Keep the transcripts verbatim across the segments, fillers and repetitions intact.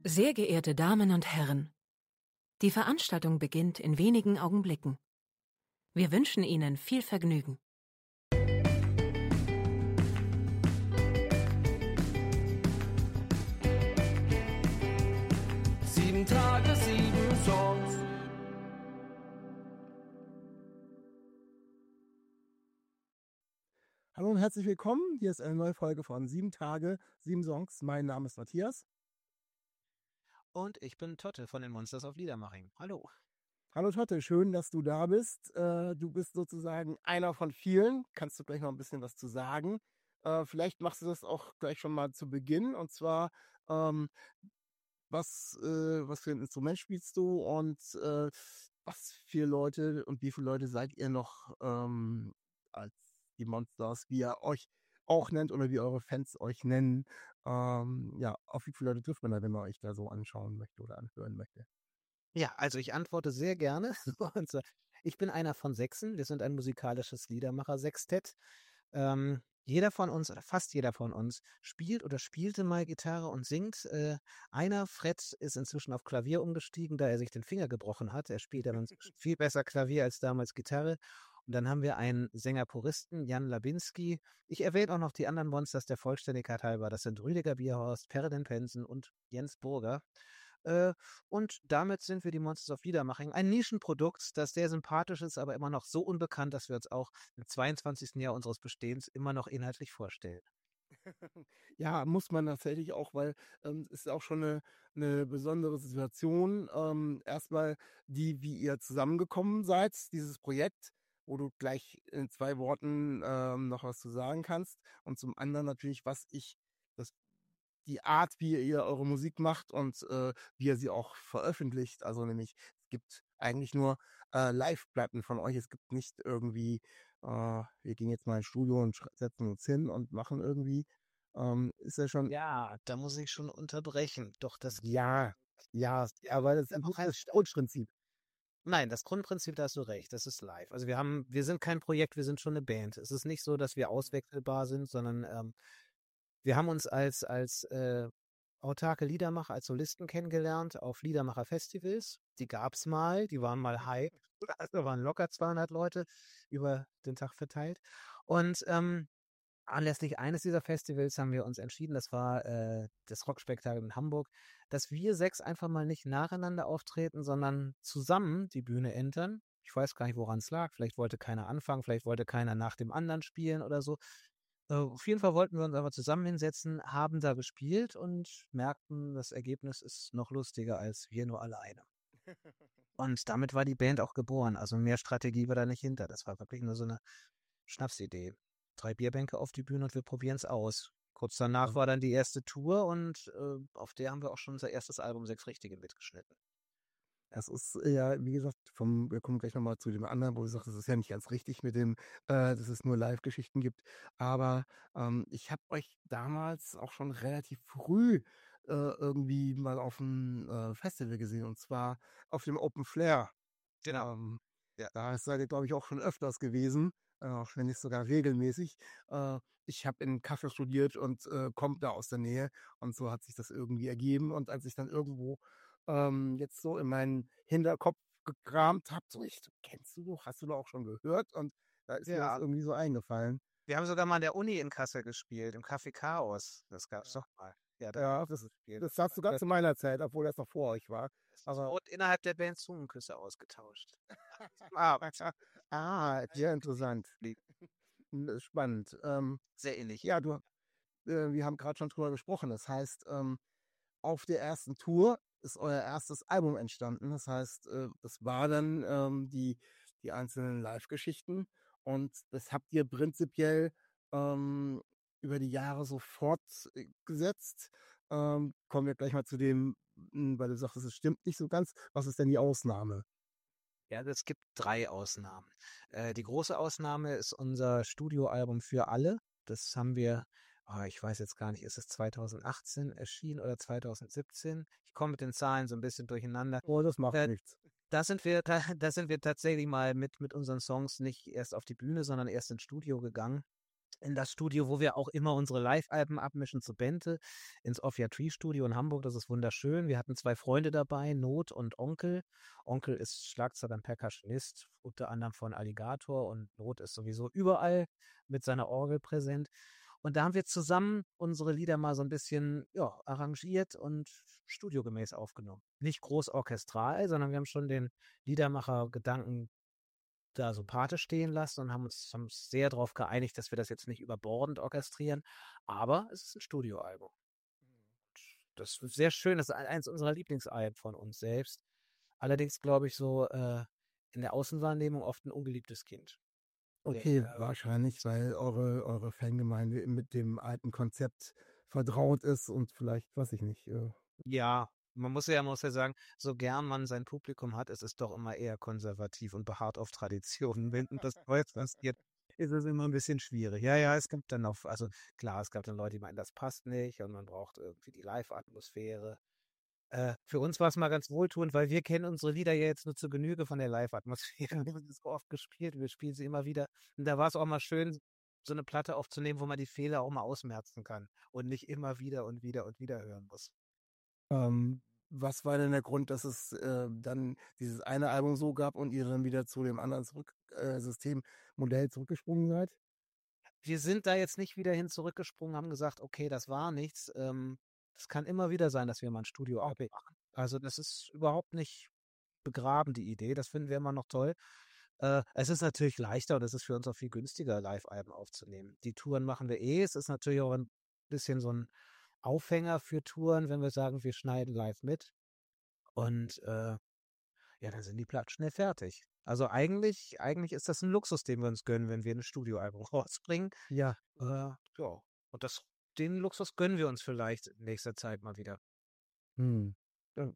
Sehr geehrte Damen und Herren, die Veranstaltung beginnt in wenigen Augenblicken. Wir wünschen Ihnen viel Vergnügen. Sieben Tage, sieben Songs. Hallo und herzlich willkommen. Hier ist eine neue Folge von Sieben Tage, sieben Songs. Mein Name ist Matthias. Und ich bin Totte von den Monsters of Liedermaching. Hallo. Hallo Totte, schön, dass du da bist. Äh, du bist sozusagen einer von vielen. Kannst du gleich noch ein bisschen was zu sagen? Äh, vielleicht machst du das auch gleich schon mal zu Beginn. Und zwar, ähm, was, äh, was für ein Instrument spielst du und äh, was für Leute und wie viele Leute seid ihr noch ähm, als die Monsters, wie ihr euch auch nennt oder wie eure Fans euch nennen? Ähm, ja, auf wie viele Leute trifft man da, wenn man euch da so anschauen möchte oder anhören möchte? Ja, also ich antworte sehr gerne. Und zwar, ich bin einer von Sechsen. Wir sind ein musikalisches Liedermacher-Sextett. Ähm, jeder von uns oder fast jeder von uns spielt oder spielte mal Gitarre und singt. Äh, einer, Fred, ist inzwischen auf Klavier umgestiegen, da er sich den Finger gebrochen hat. Er spielt aber inzwischen viel besser Klavier als damals Gitarre. Und dann haben wir einen Sänger-Puristen, Jan Labinski. Ich erwähne auch noch die anderen Monsters der Vollständigkeit halber. Das sind Rüdiger Bierhorst, Ferdinand Pensen und Jens Burger. Äh, und damit sind wir die Monsters of Liedermaching. Ein Nischenprodukt, das sehr sympathisch ist, aber immer noch so unbekannt, dass wir uns auch im zweiundzwanzigsten Jahr unseres Bestehens immer noch inhaltlich vorstellen. Ja, muss man tatsächlich auch, weil ähm, es ist auch schon eine, eine besondere Situation. Ähm, erstmal die, wie ihr zusammengekommen seid, dieses Projekt, wo du gleich in zwei Worten ähm, noch was zu sagen kannst. Und zum anderen natürlich, was ich, das, die Art, wie ihr eure Musik macht und äh, wie ihr sie auch veröffentlicht. Also nämlich, es gibt eigentlich nur äh, Live-Platten von euch. Es gibt nicht irgendwie, äh, wir gehen jetzt mal ins Studio und sch- setzen uns hin und machen irgendwie. Ähm, ist ja schon, Ja, da muss ich schon unterbrechen. Doch das, ja, ja, aber das ist auch nicht ein, das Grundprinzip. nein, das Grundprinzip, da hast du recht, das ist live. Also wir haben, wir sind kein Projekt, wir sind schon eine Band. Es ist nicht so, dass wir auswechselbar sind, sondern ähm, wir haben uns als, als äh, autarke Liedermacher, als Solisten kennengelernt auf Liedermacher-Festivals. Die gab's mal, die waren mal Hype. Da waren locker zweihundert Leute über den Tag verteilt. Und ähm, anlässlich eines dieser Festivals haben wir uns entschieden, das war äh, das Rockspektakel in Hamburg, dass wir sechs einfach mal nicht nacheinander auftreten, sondern zusammen die Bühne entern. Ich weiß gar nicht, woran es lag. Vielleicht wollte keiner anfangen, vielleicht wollte keiner nach dem anderen spielen oder so. Äh, auf jeden Fall wollten wir uns aber zusammen hinsetzen, haben da gespielt und merkten, das Ergebnis ist noch lustiger als wir nur alleine. Und damit war die Band auch geboren. Also mehr Strategie war da nicht hinter. Das war wirklich nur so eine Schnapsidee. Drei Bierbänke auf die Bühne und wir probieren es aus. Kurz danach war dann die erste Tour und äh, auf der haben wir auch schon unser erstes Album Sechs Richtige mitgeschnitten. Das ist ja, wie gesagt, vom, wir kommen gleich nochmal zu dem anderen, wo du sagst, das ist ja nicht ganz richtig mit dem, äh, dass es nur Live-Geschichten gibt. Aber ähm, ich habe euch damals auch schon relativ früh äh, irgendwie mal auf einem äh, Festival gesehen, und zwar auf dem Open Flair. Genau. Ähm, Ja. Da seid ihr, glaube ich, auch schon öfters gewesen, äh, auch wenn nicht sogar regelmäßig. Äh, ich habe in Kassel studiert und äh, komme da aus der Nähe, und so hat sich das irgendwie ergeben. Und als ich dann irgendwo ähm, jetzt so in meinen Hinterkopf gekramt habe, so, ich, kennst du doch, hast du doch auch schon gehört? Und da ist mir das Ja, irgendwie so eingefallen. wir haben sogar mal an der Uni in Kassel gespielt, im Café Chaos. Das gab's doch mal. Ja, da haben Ja, wir das, gespielt. das saß sogar zu meiner Zeit, obwohl das noch vor euch war. Aber Und innerhalb der Band Zungenküsse ausgetauscht. Ah, ah, sehr interessant. Spannend. Ähm, sehr ähnlich. ja, du, äh, wir haben gerade schon drüber gesprochen. Das heißt, ähm, auf der ersten Tour ist euer erstes Album entstanden. Das heißt, äh, das war dann ähm, die, die einzelnen Live-Geschichten. Und das habt ihr prinzipiell ähm, über die Jahre so fortgesetzt. Ähm, kommen wir gleich mal zu dem, mh, weil du sagst, es stimmt nicht so ganz. Was ist denn die Ausnahme? Ja, es gibt drei Ausnahmen. Äh, die große Ausnahme ist unser Studioalbum Für alle. Das haben wir, oh, ich weiß jetzt gar nicht, ist es zweitausendachtzehn erschienen oder zweitausendsiebzehn? Ich komme mit den Zahlen so ein bisschen durcheinander. Oh, das macht Äh, nichts. da sind wir, da, da sind wir tatsächlich mal mit, mit unseren Songs nicht erst auf die Bühne, sondern erst ins Studio gegangen. in das Studio, wo wir auch immer unsere Live-Alben abmischen zu Bente, ins Ophia Tree Studio in Hamburg. Das ist wunderschön. Wir hatten zwei Freunde dabei, Not und Onkel. Onkel ist Schlagzeuger und Percussionist, unter anderem von Alligator, und Not ist sowieso überall mit seiner Orgel präsent. Und da haben wir zusammen unsere Lieder mal so ein bisschen ja, arrangiert und studiogemäß aufgenommen. Nicht groß orchestral, sondern wir haben schon den Liedermacher-Gedanken da so Pate stehen lassen und haben uns, haben uns sehr darauf geeinigt, dass wir das jetzt nicht überbordend orchestrieren, aber es ist ein Studioalbum. Das ist sehr schön, das ist eins unserer Lieblingsalben von uns selbst. Allerdings glaube ich so äh, in der Außenwahrnehmung oft ein ungeliebtes Kind. Okay, Ja. wahrscheinlich, weil eure, eure Fangemeinde mit dem alten Konzept vertraut ist und vielleicht, weiß ich nicht. Äh, Ja, man muss ja, man muss ja sagen, so gern man sein Publikum hat, es ist doch immer eher konservativ und beharrt auf Traditionen. Wenn das Neues passiert, ist es immer ein bisschen schwierig. Ja, ja, es gibt dann noch, also klar, es gab dann Leute, die meinen, das passt nicht und man braucht irgendwie die Live-Atmosphäre. Äh, für uns war es mal ganz wohltuend, weil wir kennen unsere Lieder ja jetzt nur zur Genüge von der Live-Atmosphäre. Wir haben sie so oft gespielt, wir spielen sie immer wieder. Und da war es auch mal schön, so eine Platte aufzunehmen, wo man die Fehler auch mal ausmerzen kann und nicht immer wieder und wieder und wieder hören muss. ähm, was war denn der Grund, dass es äh, dann dieses eine Album so gab und ihr dann wieder zu dem anderen zurück, äh, Systemmodell zurückgesprungen seid? Wir sind da jetzt nicht wieder hin zurückgesprungen, haben gesagt, okay, das war nichts. Ähm, es kann immer wieder sein, dass wir mal ein Studioalbum machen. Also das ist überhaupt nicht begraben, die Idee. Das finden wir immer noch toll. Äh, es ist natürlich leichter und es ist für uns auch viel günstiger, Live-Alben aufzunehmen. Die Touren machen wir eh. Es ist natürlich auch ein bisschen so ein Aufhänger für Touren, wenn wir sagen, wir schneiden live mit. Und äh, ja, dann sind die Platten schnell fertig. Also eigentlich, eigentlich ist das ein Luxus, den wir uns gönnen, wenn wir ein Studioalbum rausbringen. Ja. Äh, ja, und das, den Luxus gönnen wir uns vielleicht in nächster Zeit mal wieder. Hm. Ja.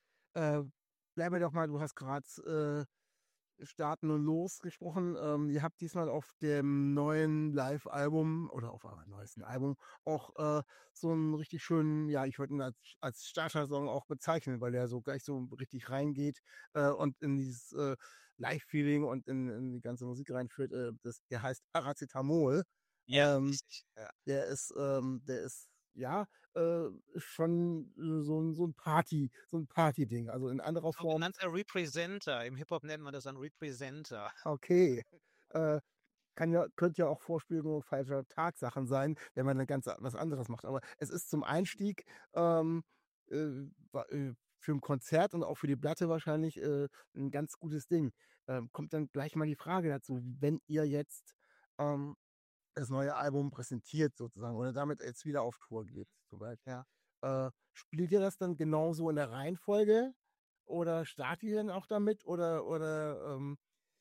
Äh, bleiben wir doch mal, du hast gerade äh, Starten und Los gesprochen. Ähm, ihr habt diesmal auf dem neuen Live-Album oder auf eurem neuesten Album auch äh, so einen richtig schönen, ja, ich würde ihn als, als Starter-Song auch bezeichnen, weil der so gleich so richtig reingeht äh, und in dieses äh, Live-Feeling und in, in die ganze Musik reinführt. Äh, das, der heißt Paracetamol. Ja, Ähm, richtig. Ja. der ist, ähm, der ist, ja, äh, ist schon äh, so ein, so ein Party, so ein Party-Ding. Also in anderer Form. Sogenannter Representer. Im Hip-Hop nennt man das ein Representer. Okay. Äh, kann ja, könnte ja auch Vorspiegelung falscher Tatsachen sein, wenn man dann ganz was anderes macht. Aber es ist zum Einstieg ähm, äh, wa- äh, für ein Konzert und auch für die Platte wahrscheinlich äh, ein ganz gutes Ding. Ähm, kommt dann gleich mal die Frage dazu, wenn ihr jetzt ähm, das neue Album präsentiert sozusagen oder damit jetzt wieder auf Tour geht, zum Beispiel. Ja. Äh, spielt ihr das dann genauso in der Reihenfolge oder startet ihr dann auch damit oder oder ähm,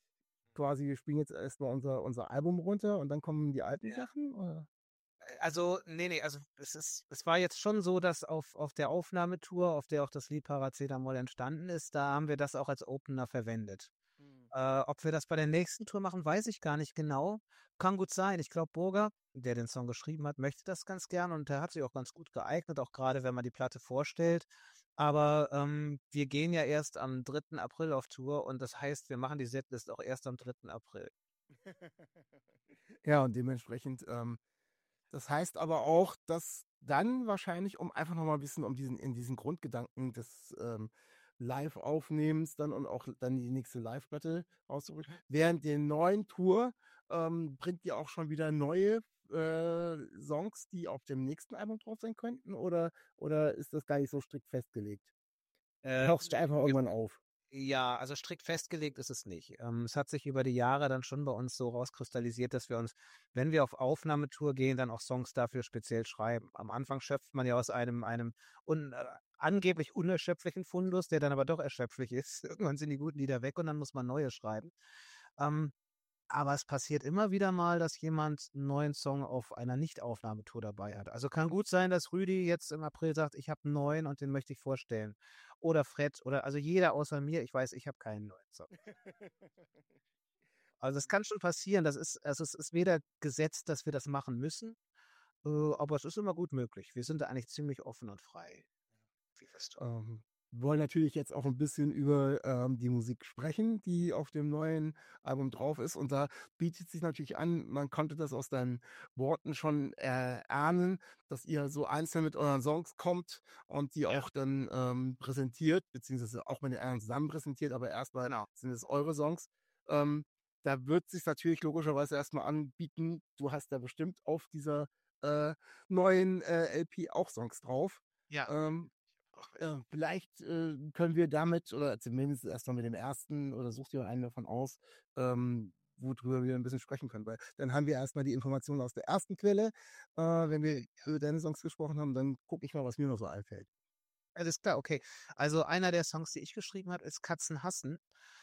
quasi wir spielen jetzt erstmal unser unser Album runter und dann kommen die alten Ja. Sachen? Oder? Also, nee, nee, also es ist, es war jetzt schon so, dass auf, auf der Aufnahmetour, auf der auch das Lied Paracetamol entstanden ist, da haben wir das auch als Opener verwendet. Äh, ob wir das bei der nächsten Tour machen, weiß ich gar nicht genau. Kann gut sein. Ich glaube, Burger, der den Song geschrieben hat, möchte das ganz gern und der hat sich auch ganz gut geeignet, auch gerade wenn man die Platte vorstellt. Aber ähm, wir gehen ja erst am dritten April auf Tour und das heißt, wir machen die Setlist auch erst am dritten April. Ja, und dementsprechend, ähm, das heißt aber auch, dass dann wahrscheinlich, um einfach noch mal ein bisschen um diesen in diesen Grundgedanken des ähm, Live-Aufnehmens dann und auch dann die nächste Live-Platte rauszubringen. Während der neuen Tour ähm, bringt ihr auch schon wieder neue äh, Songs, die auf dem nächsten Album drauf sein könnten? Oder, oder ist das gar nicht so strikt festgelegt? Äh, Hörst du einfach irgendwann auf? Ja, also strikt festgelegt ist es nicht. Ähm, es hat sich über die Jahre dann schon bei uns so rauskristallisiert, dass wir uns, wenn wir auf Aufnahmetour gehen, dann auch Songs dafür speziell schreiben. Am Anfang schöpft man ja aus einem, einem un, äh, angeblich unerschöpflichen Fundus, der dann aber doch erschöpflich ist. Irgendwann sind die guten Lieder weg und dann muss man neue schreiben. Ähm, aber es passiert immer wieder mal, dass jemand einen neuen Song auf einer Nicht-Aufnahmetour dabei hat. Also kann gut sein, dass Rüdi jetzt im April sagt, ich habe einen neuen und den möchte ich vorstellen. Oder Fred oder also jeder außer mir. Ich weiß, ich habe keinen neuen Song. Also es kann schon passieren. Das ist, also es ist weder gesetzt, dass wir das machen müssen, äh, aber es ist immer gut möglich. Wir sind da eigentlich ziemlich offen und frei. Wie wirst du? Ähm, wollen natürlich jetzt auch ein bisschen über ähm, die Musik sprechen, die auf dem neuen Album drauf ist. Und da bietet sich natürlich an, man konnte das aus deinen Worten schon äh, ahnen, dass ihr so einzeln mit euren Songs kommt und die Ja. auch dann ähm, präsentiert, beziehungsweise auch mit den anderen zusammen präsentiert, aber erstmal Genau. sind es eure Songs. Ähm, da wird sich natürlich logischerweise erstmal anbieten, du hast da bestimmt auf dieser äh, neuen äh, L P auch Songs drauf. Ja. Ähm, äh, vielleicht äh, können wir damit, oder zumindest erstmal mit dem ersten, oder sucht ihr einen davon aus, ähm, worüber wir ein bisschen sprechen können. Weil dann haben wir erstmal die Informationen aus der ersten Quelle. Äh, wenn wir über deine Songs gesprochen haben, dann gucke ich mal, was mir noch so einfällt. Alles klar, okay. Also einer der Songs, die ich geschrieben habe, ist Katzen hassen.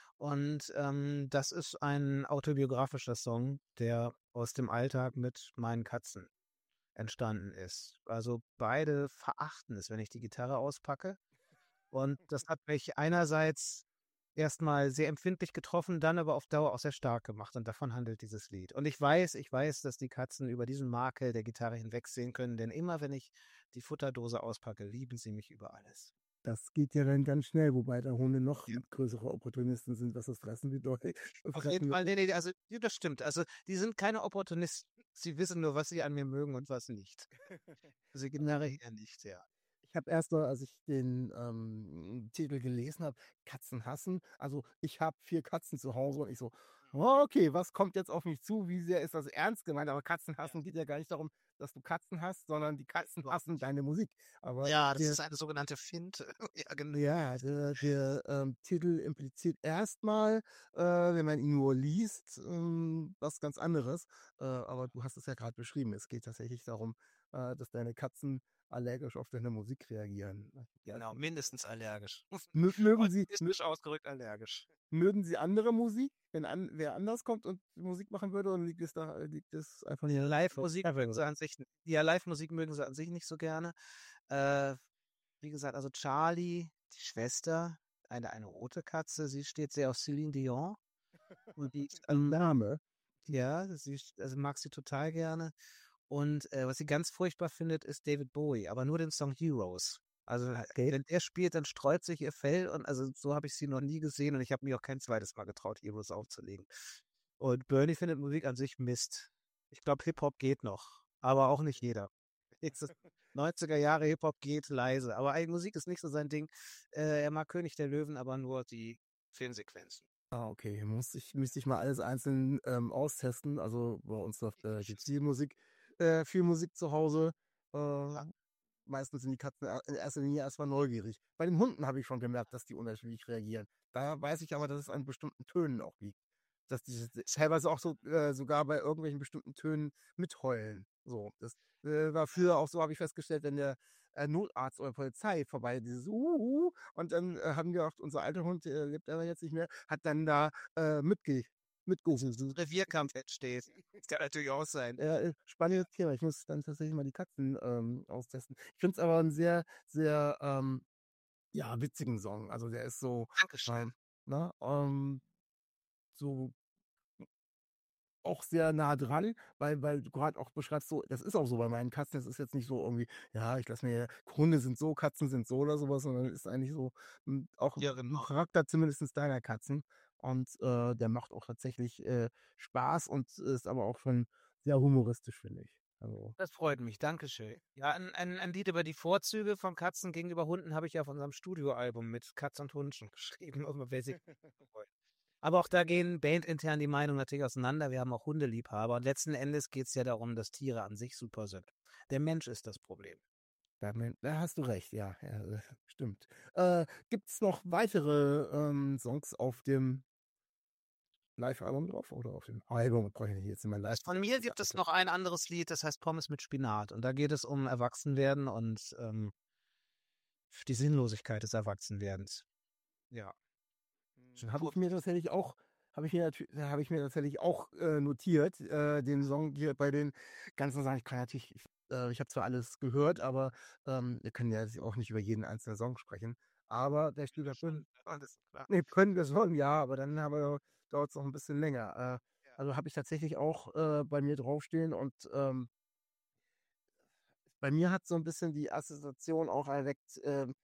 Und ähm, das ist ein autobiografischer Song, der aus dem Alltag mit meinen Katzen entstanden ist. Also beide verachten es, wenn ich die Gitarre auspacke. Und das hat mich einerseits erstmal sehr empfindlich getroffen, dann aber auf Dauer auch sehr stark gemacht. Und davon handelt dieses Lied. Und ich weiß, ich weiß, dass die Katzen über diesen Makel der Gitarre hinwegsehen können, denn immer wenn ich die Futterdose auspacke, lieben sie mich über alles. Das geht ja dann ganz schnell, wobei da Hunde noch Ja. größere Opportunisten sind, was das Fressen bedeutet. Auf jeden Fall, nee, nee, also ja, das stimmt. Also die sind keine Opportunisten. Sie wissen nur, was sie an mir mögen und was nicht. Also generell eher nicht, ja. Ich habe erst mal, als ich den ähm, Titel gelesen habe, Katzen hassen. Also ich habe vier Katzen zu Hause und ich so, oh, okay, was kommt jetzt auf mich zu? Wie sehr ist das ernst gemeint? Aber Katzen hassen geht ja gar nicht darum, dass du Katzen hast, sondern die Katzen Überhaupt hassen nicht. deine Musik. Aber Ja, das der, ist eine sogenannte Finte. Ja, genau. ja, der, der ähm, Titel impliziert erstmal, äh, wenn man ihn nur liest, ähm, was ganz anderes. Äh, aber du hast es ja gerade beschrieben. Es geht tatsächlich darum, äh, dass deine Katzen allergisch auf deine Musik reagieren. Ja, Genau, mindestens allergisch. mö- mögen sie, mö- Euphemistisch ausgedrückt allergisch. mögen sie andere Musik, wenn an, wer anders kommt und Musik machen würde, oder liegt es da, liegt es einfach Die nur Live-Musik Ja, mögen sie an sich, ja, Live-Musik mögen sie an sich nicht so gerne. Äh, wie gesagt, also Charlie, die Schwester, eine, eine rote Katze, sie steht sehr auf Celine Dion. Und die, ein ähm, Name? ja, sie also mag sie total gerne. Und äh, was sie ganz furchtbar findet, ist David Bowie, aber nur den Song Heroes. Also Okay. wenn der spielt, dann sträubt sich ihr Fell und also so habe ich sie noch nie gesehen und ich habe mich auch kein zweites Mal getraut, Heroes aufzulegen. Und Bernie findet Musik an sich Mist. Ich glaube, Hip-Hop geht noch, aber auch nicht jeder. Jetzt ist neunziger Jahre Hip-Hop geht leise, aber eigentlich Musik ist nicht so sein Ding. Äh, er mag König der Löwen, aber nur die Filmsequenzen. Ah, okay. Muss ich, müsste ich mal alles einzeln ähm, austesten. Also bei uns läuft äh, gibt viel Musik, äh, viel Musik zu Hause. Äh, Ja. meistens sind die Katzen in erster Linie erstmal neugierig. Bei den Hunden habe ich schon gemerkt, dass die unterschiedlich reagieren. Da weiß ich aber, dass es an bestimmten Tönen auch liegt. Dass die teilweise auch so äh, sogar bei irgendwelchen bestimmten Tönen mitheulen. So, das äh, war früher auch so, habe ich festgestellt, wenn der äh, Notarzt oder Polizei vorbei, dieses Uhu, und dann äh, haben wir auch, unser alter Hund, äh, lebt aber jetzt nicht mehr, hat dann da äh, mitge mitgerufen. Revierkampf entsteht. Das kann natürlich auch sein. Äh, spannendes Thema. Ich muss dann tatsächlich mal die Katzen ähm, austesten. Ich finde es aber einen sehr, sehr ähm, ja, witzigen Song. Also der ist so, Dankeschön. ähm, ne, ähm, so auch sehr nah dran, weil, weil du gerade auch beschreibst, so, das ist auch so bei meinen Katzen, das ist jetzt nicht so irgendwie, ja, ich lasse mir, Hunde sind so, Katzen sind so oder sowas, sondern ist eigentlich so m, auch Ja, ein genau. Charakter zumindest deiner Katzen. Und äh, der macht auch tatsächlich äh, Spaß und ist aber auch schon sehr humoristisch, finde ich. Also, Das freut mich, Dankeschön. Ja, ein, ein, ein Lied über die Vorzüge von Katzen gegenüber Hunden habe ich ja auf unserem Studioalbum mit Katz und Hund schon geschrieben. Also, wer sich freut. Aber auch da gehen bandintern die Meinungen natürlich auseinander. Wir haben auch Hundeliebhaber. Und letzten Endes geht es ja darum, dass Tiere an sich super sind. Der Mensch ist das Problem. da, da hast du recht, ja, ja äh, stimmt. Äh, Gibt es noch weitere ähm, Songs auf dem Live-Album drauf oder auf dem Album? Brauche ich nicht jetzt immer live. Von mir gibt es noch ein anderes Lied, das heißt Pommes mit Spinat. Und da geht es um Erwachsenwerden und ähm, die Sinnlosigkeit des Erwachsenwerdens. Ja. Habe ich mir tatsächlich auch, habe ich mir natü- habe ich mir tatsächlich auch äh, notiert, äh, den Song hier bei den ganzen Sachen. Ich kann natürlich, ich, äh, ich habe zwar alles gehört, aber ähm, wir können ja jetzt auch nicht über jeden einzelnen Song sprechen. Aber der Stück Schon, alles klar. nee, können wir schon, ja, aber dann haben wir, dauert es noch ein bisschen länger. Äh, also habe ich tatsächlich auch äh, bei mir draufstehen und ähm, bei mir hat so ein bisschen die Assoziation auch erweckt, ähm,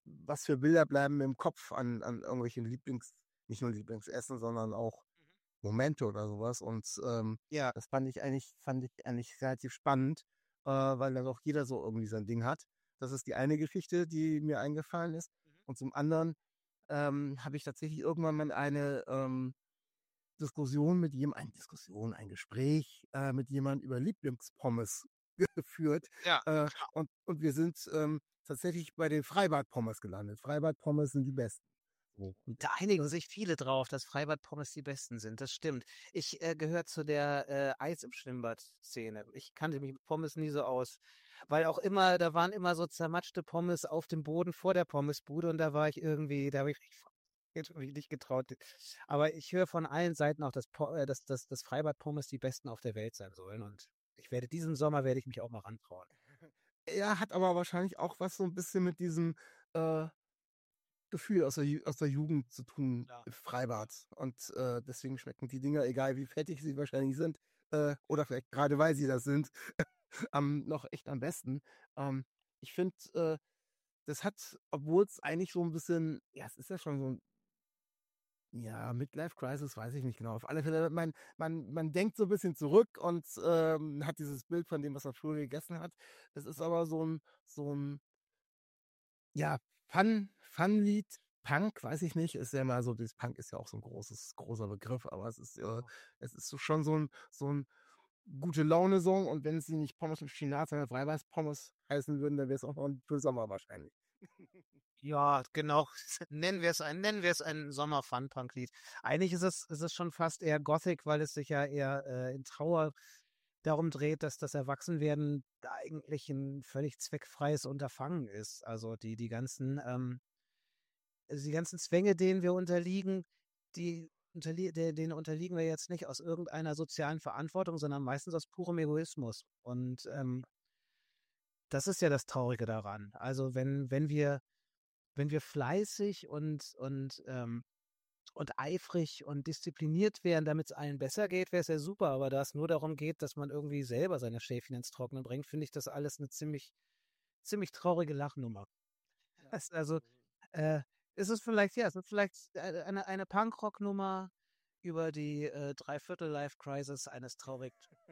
was für Bilder bleiben im Kopf an, an irgendwelchen Lieblings, nicht nur Lieblingsessen, sondern auch Momente oder sowas. Und ähm, Ja, das fand ich eigentlich, fand ich eigentlich relativ spannend, äh, weil dann auch jeder so irgendwie sein Ding hat. Das ist die eine Geschichte, die mir eingefallen ist. Und zum anderen ähm, habe ich tatsächlich irgendwann mal eine ähm, Diskussion mit jemandem, eine Diskussion, ein Gespräch äh, mit jemandem über Lieblingspommes geführt. ja. Äh, und, und wir sind ähm, tatsächlich bei den Freibad-Pommes gelandet. Freibad-Pommes sind die besten. So. Und Da einigen sich viele drauf, dass Freibad-Pommes die besten sind. Das stimmt. Ich äh, gehöre zu der äh, Eis im Schwimmbad-Szene. Ich kannte mich mit Pommes nie so aus. Weil auch immer, da waren immer so zermatschte Pommes auf dem Boden vor der Pommesbude und da war ich irgendwie, da habe ich mich irgendwie nicht getraut. Aber ich höre von allen Seiten auch, dass, Po- äh, dass, dass, dass Freibad-Pommes die besten auf der Welt sein sollen. Und ich werde diesen Sommer werde ich mich auch mal rantrauen. er hat aber wahrscheinlich auch was so ein bisschen mit diesem äh, Gefühl aus der, Ju- aus der Jugend zu tun, Klar. Freibad. Und äh, deswegen schmecken die Dinger, egal wie fettig sie wahrscheinlich sind, äh, oder vielleicht gerade weil sie das sind, am, noch echt am besten. Ähm, ich finde, äh, das hat, obwohl es eigentlich so ein bisschen, ja, es ist ja schon so ein, ja, Midlife Crisis, weiß ich nicht genau. Auf alle Fälle, man, man, man denkt so ein bisschen zurück und ähm, hat dieses Bild von dem, was man früher gegessen hat. Es ist aber so ein, so ein, ja, Fun, Fun-Lied, Punk, weiß ich nicht, ist ja immer so, das Punk ist ja auch so ein großes, großer Begriff, aber es ist, äh, es ist so schon so ein, so ein gute Laune-Song und wenn sie nicht Pommes mit Spinat, sondern Freiweiß-Pommes heißen würden, dann wäre es auch noch für Sommer wahrscheinlich. Ja, genau. Nennen wir es ein, nennen wir es ein Sommer-Fun-Punk-Lied. Eigentlich ist es, ist es schon fast eher Gothic, weil es sich ja eher äh, in Trauer darum dreht, dass das Erwachsenwerden eigentlich ein völlig zweckfreies Unterfangen ist. Also die, die ganzen, ähm, also die ganzen Zwänge, denen wir unterliegen, die unterlie de- denen unterliegen wir jetzt nicht aus irgendeiner sozialen Verantwortung, sondern meistens aus purem Egoismus. Und ähm, das ist ja das Traurige daran. Also wenn, wenn wir wenn wir fleißig und, und, ähm, und eifrig und diszipliniert wären, damit es allen besser geht, wäre es ja super. Aber da es nur darum geht, dass man irgendwie selber seine Schäfchen ins Trocknen bringt, finde ich das alles eine ziemlich, ziemlich traurige Lachnummer. Ja. Das, also, äh, ist es vielleicht, ja, es ist vielleicht äh, eine, eine Punkrock-Nummer über die äh, Dreiviertel-Life-Crisis eines traurig.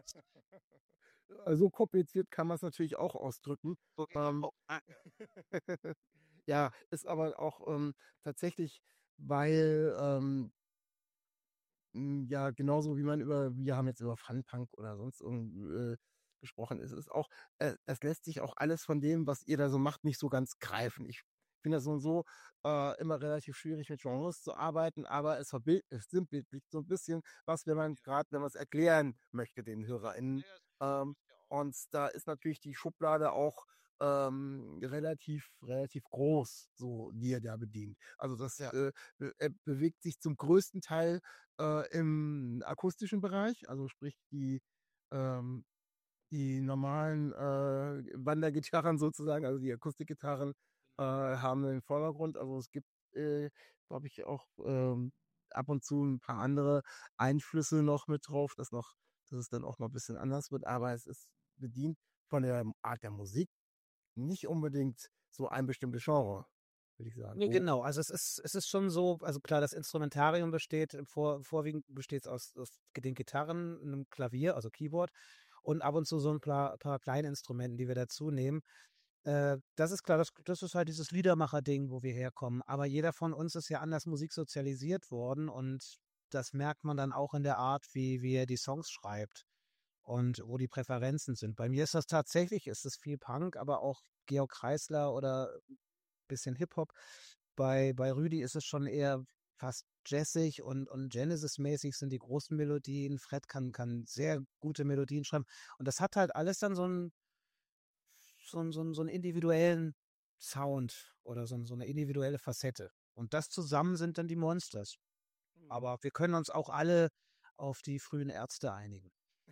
So kompliziert kann man es natürlich auch ausdrücken. So, Ähm, oh, ah, ja, ist aber auch ähm, tatsächlich, weil ähm, hm, ja, genauso wie man über wir haben jetzt über Funpunk oder sonst irgend äh, gesprochen. Es ist auch äh, es lässt sich auch alles von dem, was ihr da so macht, nicht so ganz greifen. Ich finde das so und so äh, immer relativ schwierig, mit Genres zu arbeiten, aber es verbild es sinnbildlicht so ein bisschen was, wenn man gerade wenn man es erklären möchte den HörerInnen. Ähm, und da ist natürlich die Schublade auch ähm, relativ relativ groß, so die ihr da bedient. Also das ja. äh, be äh, bewegt sich zum größten Teil äh, im akustischen Bereich, also sprich die, ähm, die normalen äh, Wandergitarren sozusagen, also die Akustikgitarren äh, haben den Vordergrund. Also es gibt, äh, glaube ich, auch ähm, ab und zu ein paar andere Einflüsse noch mit drauf, dass noch, dass es dann auch mal ein bisschen anders wird, aber es ist bedient von der Art der Musik nicht unbedingt so ein bestimmtes Genre, würde ich sagen. Nee, Oh, genau, also es ist, es ist schon so, also klar, das Instrumentarium besteht, äh, vor, vorwiegend besteht es aus, aus den Gitarren, einem Klavier, also Keyboard und ab und zu so ein paar, paar kleine Instrumenten, die wir dazu nehmen. Äh, das ist klar, das, das ist halt dieses Liedermacher-Ding, wo wir herkommen. Aber jeder von uns ist ja anders Musik sozialisiert worden und das merkt man dann auch in der Art, wie, wie er die Songs schreibt und wo die Präferenzen sind. Bei mir ist das tatsächlich, ist es viel Punk, aber auch Georg Kreisler oder bisschen Hip-Hop. Bei, bei Rüdi ist es schon eher fast jazzig und, und Genesis-mäßig sind die großen Melodien. Fred kann, kann sehr gute Melodien schreiben. Und das hat halt alles dann so einen, so einen, so einen, so einen individuellen Sound oder so, so eine individuelle Facette. Und das zusammen sind dann die Monsters. Aber wir können uns auch alle auf die frühen Ärzte einigen.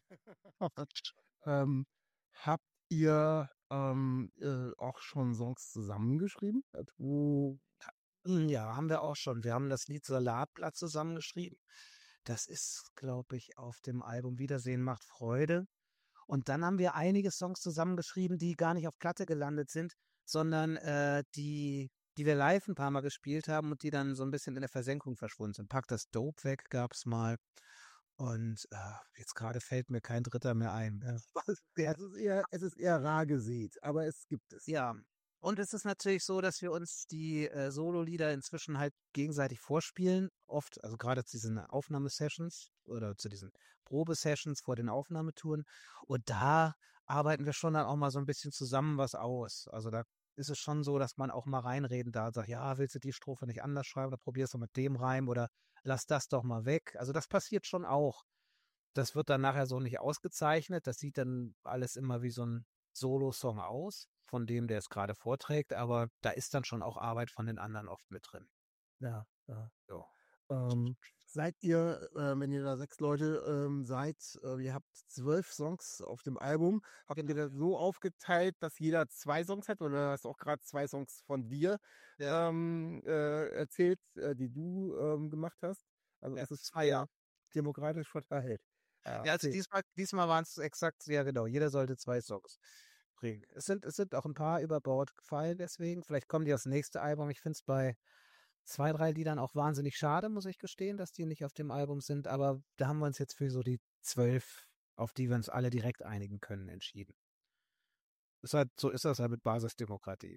Ähm, habt ihr ähm, äh, auch schon Songs zusammengeschrieben? Äh, Du, Hm, Ja, haben wir auch schon. Wir haben das Lied Salatblatt zusammengeschrieben. Das ist, glaube ich, auf dem Album Wiedersehen macht Freude. Und dann haben wir einige Songs zusammengeschrieben, die gar nicht auf Platte gelandet sind, sondern äh, die die wir live ein paar Mal gespielt haben und die dann so ein bisschen in der Versenkung verschwunden sind. Pack das Dope weg gab's mal. Und äh, jetzt gerade fällt mir kein Dritter mehr ein. Ja. Es ist eher, es ist eher rar gesät, aber es gibt es. Ja, und es ist natürlich so, dass wir uns die äh, Solo-Lieder inzwischen halt gegenseitig vorspielen. Oft, also gerade zu diesen Aufnahmesessions oder zu diesen Probesessions vor den Aufnahmetouren. Und da arbeiten wir schon dann auch mal so ein bisschen zusammen was aus. Also da ist es schon so, dass man auch mal reinreden darf und sagt, ja, willst du die Strophe nicht anders schreiben oder probierst du mit dem Reim oder lass das doch mal weg. Also das passiert schon auch. Das wird dann nachher so nicht ausgezeichnet. Das sieht dann alles immer wie so ein Solo-Song aus, von dem, der es gerade vorträgt, aber da ist dann schon auch Arbeit von den anderen oft mit drin. Ja, ja. So. Ähm, seid ihr, äh, wenn ihr da sechs Leute ähm, seid, äh, ihr habt zwölf Songs auf dem Album, habt ihr das so aufgeteilt, dass jeder zwei Songs hat oder hast du auch gerade zwei Songs von dir Ja. ähm, äh, erzählt, äh, die du ähm, gemacht hast? Also Ja, es ist zwei, ja. demokratisch verteilt. Ja, Ja, also okay. diesmal, diesmal waren es exakt, ja genau, jeder sollte zwei Songs bringen. Es sind, es sind auch ein paar über Bord gefallen deswegen. Vielleicht kommen die aufs nächste Album. Ich finde es bei zwei, drei Liedern auch wahnsinnig schade, muss ich gestehen, dass die nicht auf dem Album sind. Aber da haben wir uns jetzt für so die zwölf, auf die wir uns alle direkt einigen können, entschieden. Ist halt, so ist das halt mit Basisdemokratie.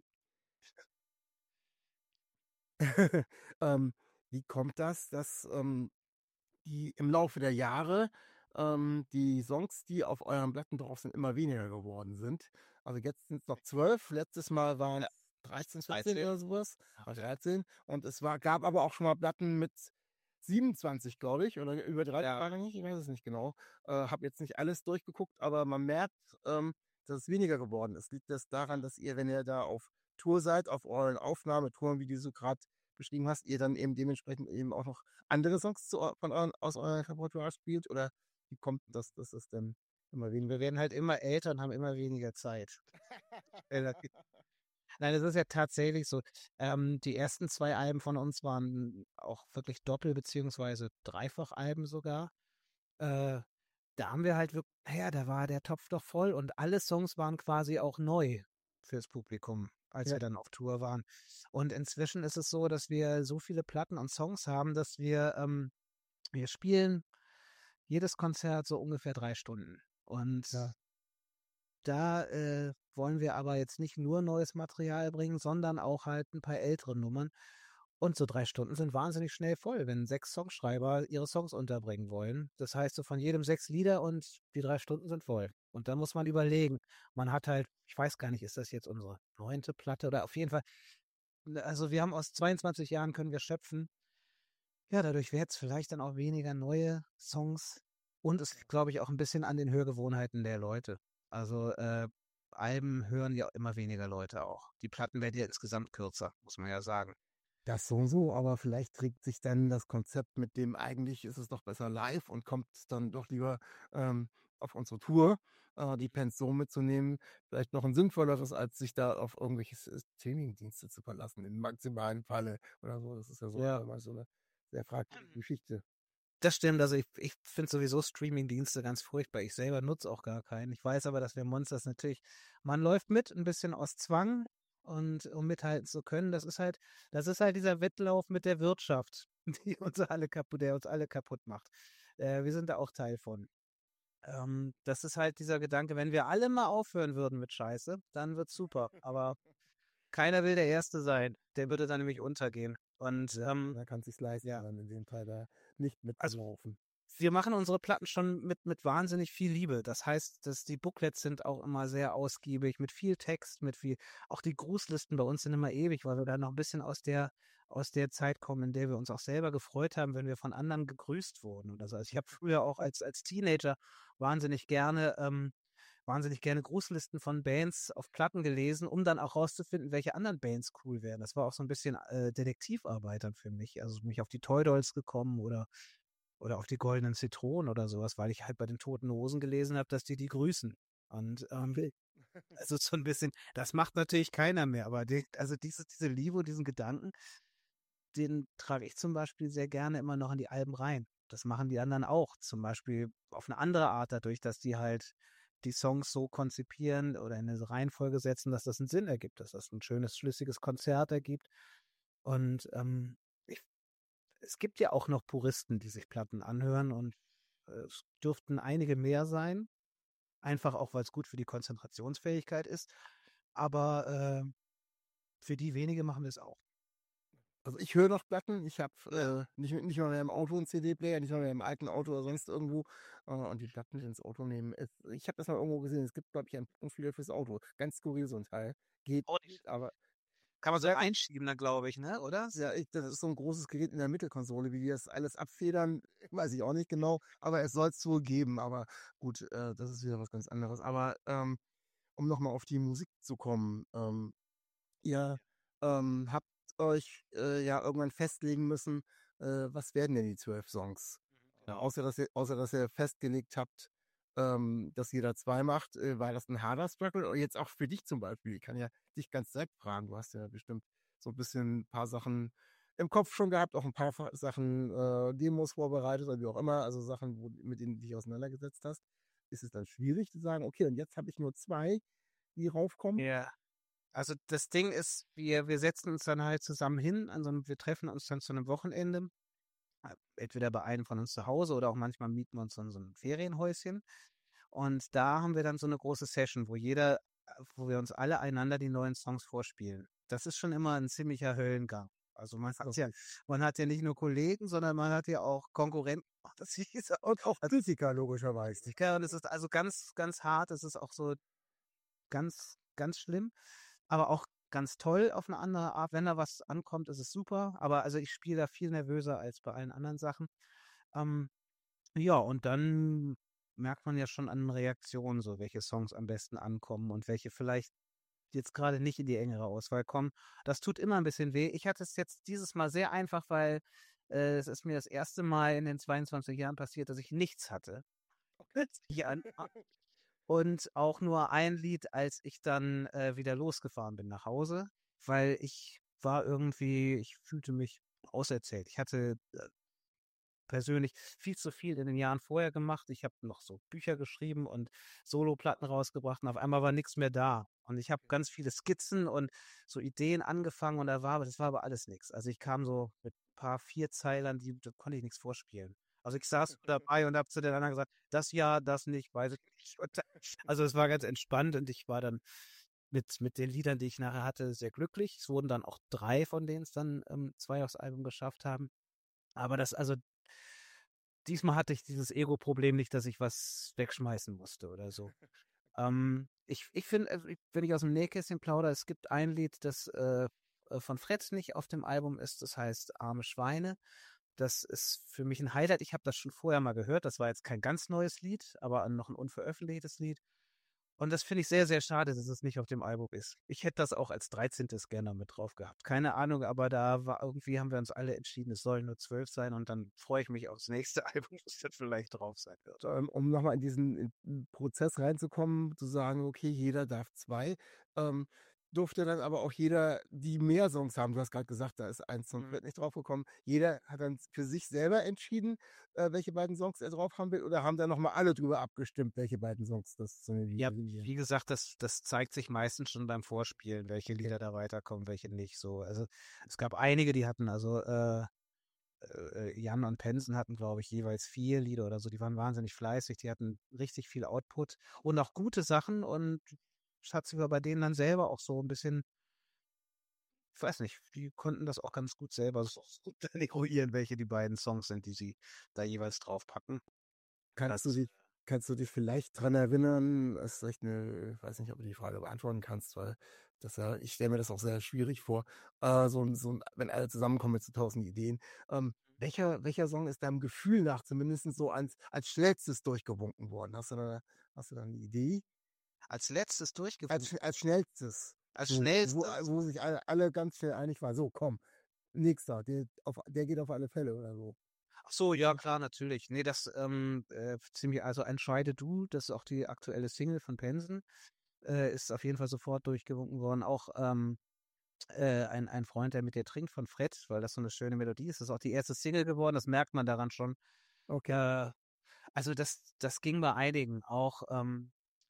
ähm, wie kommt das, dass ähm, die im Laufe der Jahre ähm, die Songs, die auf euren Platten drauf sind, immer weniger geworden sind? Also jetzt sind es noch zwölf, letztes Mal waren es dreizehn, vierzehn oder sowas, Ja. oder dreizehn. Und es war, gab aber auch schon mal Platten mit siebenundzwanzig, glaube ich, oder über dreißig, Ja. Jahre nicht, ich weiß es nicht genau. Äh, habe jetzt nicht alles durchgeguckt, aber man merkt, ähm, dass es weniger geworden ist. Liegt das daran, dass ihr, wenn ihr da auf Tour seid, auf euren Aufnahmetouren, wie du so gerade beschrieben hast, ihr dann eben dementsprechend eben auch noch andere Songs zu, von euren, aus eurem Repertoire spielt? Oder wie kommt das, dass es denn immer weniger? Wir werden halt immer älter und haben immer weniger Zeit. Nein, es ist ja tatsächlich so. Ähm, die ersten zwei Alben von uns waren auch wirklich Doppel- beziehungsweise Dreifach-Alben sogar. Äh, da haben wir halt wirklich, naja, da war der Topf doch voll und alle Songs waren quasi auch neu fürs Publikum, als Ja. wir dann auf Tour waren. Und inzwischen ist es so, dass wir so viele Platten und Songs haben, dass wir, ähm, wir spielen jedes Konzert so ungefähr drei Stunden. Und Ja. da äh, wollen wir aber jetzt nicht nur neues Material bringen, sondern auch halt ein paar ältere Nummern. Und so drei Stunden sind wahnsinnig schnell voll, wenn sechs Songschreiber ihre Songs unterbringen wollen. Das heißt so von jedem sechs Lieder und die drei Stunden sind voll. Und dann muss man überlegen. Man hat halt, ich weiß gar nicht, ist das jetzt unsere neunte Platte oder auf jeden Fall. Also wir haben aus zweiundzwanzig Jahren können wir schöpfen. Ja, dadurch wird es vielleicht dann auch weniger neue Songs. Und es liegt, glaube ich, auch ein bisschen an den Hörgewohnheiten der Leute. Also äh, Alben hören ja immer weniger Leute auch. Die Platten werden ja insgesamt kürzer, muss man ja sagen. Das so und so, aber vielleicht trägt sich dann das Konzept mit dem, eigentlich ist es doch besser live und kommt dann doch lieber ähm, auf unsere Tour, äh, die Pension mitzunehmen, vielleicht noch ein sinnvolleres, als sich da auf irgendwelche S- Streaming-Dienste zu verlassen, im maximalen Falle oder so. Das ist ja so Ja. immer so eine sehr fragliche Geschichte. Das stimmt, also ich, ich finde sowieso Streaming-Dienste ganz furchtbar. Ich selber nutze auch gar keinen. Ich weiß aber, dass wir Monsters natürlich, man läuft mit, ein bisschen aus Zwang und um mithalten zu können. Das ist halt, das ist halt dieser Wettlauf mit der Wirtschaft, die uns alle kaputt, der uns alle kaputt macht. Äh, wir sind da auch Teil von. Ähm, das ist halt dieser Gedanke, wenn wir alle mal aufhören würden mit Scheiße, dann wird's super. Aber keiner will der Erste sein. Der würde dann nämlich untergehen. Und ähm, Da kann es sich leisten, ja. dann in dem Fall da nicht Also mitzulaufen. wir machen unsere Platten schon mit, mit wahnsinnig viel Liebe. Das heißt, dass die Booklets sind auch immer sehr ausgiebig, mit viel Text, mit viel, auch die Grußlisten bei uns sind immer ewig, weil wir da noch ein bisschen aus der, aus der Zeit kommen, in der wir uns auch selber gefreut haben, wenn wir von anderen gegrüßt wurden oder so. Also ich habe früher auch als, als Teenager wahnsinnig gerne, ähm, wahnsinnig gerne Grußlisten von Bands auf Platten gelesen, um dann auch rauszufinden, welche anderen Bands cool wären. Das war auch so ein bisschen äh, Detektivarbeit dann für mich. Also mich auf die Toy Dolls gekommen oder oder auf die Goldenen Zitronen oder sowas, weil ich halt bei den Toten Hosen gelesen habe, dass die die grüßen. Und ähm, also so ein bisschen, das macht natürlich keiner mehr, aber die, also diese, diese Liebe, diesen Gedanken, den trage ich zum Beispiel sehr gerne immer noch in die Alben rein. Das machen die anderen auch, zum Beispiel auf eine andere Art, dadurch, dass die halt die Songs so konzipieren oder in eine Reihenfolge setzen, dass das einen Sinn ergibt, dass das ein schönes, schlüssiges Konzert ergibt. Und ähm, ich, es gibt ja auch noch Puristen, die sich Platten anhören und äh, es dürften einige mehr sein, einfach auch, weil es gut für die Konzentrationsfähigkeit ist. Aber äh, für die wenige machen wir es auch. Also ich höre noch Platten. Ich habe äh, nicht, nicht mal mehr im Auto einen C D-Player, nicht mal mehr im alten Auto oder sonst irgendwo. Äh, und die Platten ins Auto nehmen. Es, ich habe das mal irgendwo gesehen. Es gibt, glaube ich, einen Plattenspieler fürs Auto. Ganz skurril so ein Teil. Geht, Oh, nicht, aber kann man so ja, einschieben, dann glaube ich, ne? Oder? ja, ich, das ist so ein großes Gerät in der Mittelkonsole. Wie die das alles abfedern, weiß ich auch nicht genau. Aber es soll es wohl geben. Aber gut, äh, das ist wieder was ganz anderes. Aber ähm, um nochmal auf die Musik zu kommen. Ähm, ihr ähm, habt euch äh, ja irgendwann festlegen müssen, äh, was werden denn die zwölf Songs? Genau. Außer dass ihr, außer dass ihr festgelegt habt, ähm, dass jeder zwei macht, äh, war das ein harter Struggle? Und jetzt auch für dich zum Beispiel. Ich kann ja dich ganz direkt fragen. Du hast ja bestimmt so ein bisschen ein paar Sachen im Kopf schon gehabt, auch ein paar Fa- Sachen, äh, Demos vorbereitet oder wie auch immer, also Sachen, wo, mit denen du dich auseinandergesetzt hast. Ist es dann schwierig zu sagen, okay, und jetzt habe ich nur zwei, die raufkommen? Ja. Also das Ding ist, wir, wir setzen uns dann halt zusammen hin, an so einem, wir treffen uns dann zu einem Wochenende, äh, entweder bei einem von uns zu Hause oder auch manchmal mieten wir uns dann so ein Ferienhäuschen. Und da haben wir dann so eine große Session, wo jeder, äh, wo wir uns alle einander die neuen Songs vorspielen. Das ist schon immer ein ziemlicher Höllengang. Also man hat ja, man hat ja nicht nur Kollegen, sondern man hat ja auch Konkurrenten. Ach, das ist auch, Und auch Kritiker, logischerweise. und es ist also ganz, ganz hart. Es ist auch so ganz, ganz schlimm, aber auch ganz toll auf eine andere Art. Wenn da was ankommt, ist es super. Aber also ich spiele da viel nervöser als bei allen anderen Sachen. Ähm, ja, und dann merkt man ja schon an den Reaktionen so, welche Songs am besten ankommen und welche vielleicht jetzt gerade nicht in die engere Auswahl kommen. Das tut immer ein bisschen weh. Ich hatte es jetzt dieses Mal sehr einfach, weil äh, es ist mir das erste Mal in den zweiundzwanzig Jahren passiert, dass ich nichts hatte. Ja, und auch nur ein Lied, als ich dann äh, wieder losgefahren bin nach Hause, weil ich war irgendwie, ich fühlte mich auserzählt. Ich hatte äh, persönlich viel zu viel in den Jahren vorher gemacht. Ich habe noch so Bücher geschrieben und Soloplatten rausgebracht und auf einmal war nichts mehr da. Und ich habe ganz viele Skizzen und so Ideen angefangen und da war, aber das war aber alles nichts. Also ich kam so mit ein paar Vierzeilern, die da konnte ich nichts vorspielen. Also ich saß dabei und habe zu den anderen gesagt, das ja, das nicht, weiß ich nicht. Und dann, also es war ganz entspannt und ich war dann mit, mit den Liedern, die ich nachher hatte, sehr glücklich. Es wurden dann auch drei, von denen es dann ähm, zwei aufs Album geschafft haben. Aber das, also diesmal hatte ich dieses Ego-Problem nicht, dass ich was wegschmeißen musste oder so. Ähm, ich ich finde, also ich- wenn ich aus dem Nähkästchen plaudere, es gibt ein Lied, das äh, äh, von Fred nicht auf dem Album ist, das heißt Arme Schweine. Das ist für mich ein Highlight. Ich habe das schon vorher mal gehört. Das war jetzt kein ganz neues Lied, aber noch ein unveröffentlichtes Lied. Und das finde ich sehr, sehr schade, dass es nicht auf dem Album ist. Ich hätte das auch als dreizehntes gerne mit drauf gehabt. Keine Ahnung, aber da war irgendwie haben wir uns alle entschieden, es sollen nur zwölf sein und dann freue ich mich aufs nächste Album, das dann vielleicht drauf sein wird. Ähm, um nochmal in diesen in- in Prozess reinzukommen, zu sagen, okay, jeder darf zwei, ähm, durfte dann aber auch jeder, die mehr Songs haben, du hast gerade gesagt, da ist ein Song Mhm. wird nicht drauf gekommen, jeder hat dann für sich selber entschieden, äh, welche beiden Songs er drauf haben will, oder haben dann nochmal alle drüber abgestimmt, welche beiden Songs das zu Ja, wie gesagt, das, das zeigt sich meistens schon beim Vorspielen, welche Lieder da weiterkommen, welche nicht. So, also es gab einige, die hatten also äh, äh, Jan und Pensen hatten, glaube ich, jeweils vier Lieder oder so. Die waren wahnsinnig fleißig, die hatten richtig viel Output und auch gute Sachen und es hat sich aber bei denen dann selber auch so ein bisschen, ich weiß nicht, die konnten das auch ganz gut selber so dann eruieren, welche die beiden Songs sind, die sie da jeweils draufpacken. Kannst du Das, dich, kannst du dich vielleicht dran erinnern, das ist vielleicht eine, ich weiß nicht, ob du die Frage beantworten kannst, weil das ja, ich stelle mir das auch sehr schwierig vor, äh, so, ein- so, ein- wenn alle zusammenkommen mit so tausend Ideen. Ähm, welcher, welcher Song ist deinem Gefühl nach zumindest so als, als schnellstes durchgewunken worden? Hast du da, hast du da eine Idee? als letztes Als, durchgeführt, sch- als schnellstes. als So, wo, schnellstes. wo sich alle, alle ganz schnell einig waren. So, komm, nächster, der, auf, der geht auf alle Fälle oder so. Ach so, ja, klar, natürlich. Nee, das ähm, äh, ziemlich, also Entscheide du, das ist auch die aktuelle Single von Pensen, äh, ist auf jeden Fall sofort durchgewunken worden. Auch ähm, äh, ein, ein Freund, der mit dir trinkt von Fred, weil das so eine schöne Melodie ist, das ist auch die erste Single geworden, das merkt man daran schon. Okay. Äh, also das, das ging bei einigen auch. Ähm,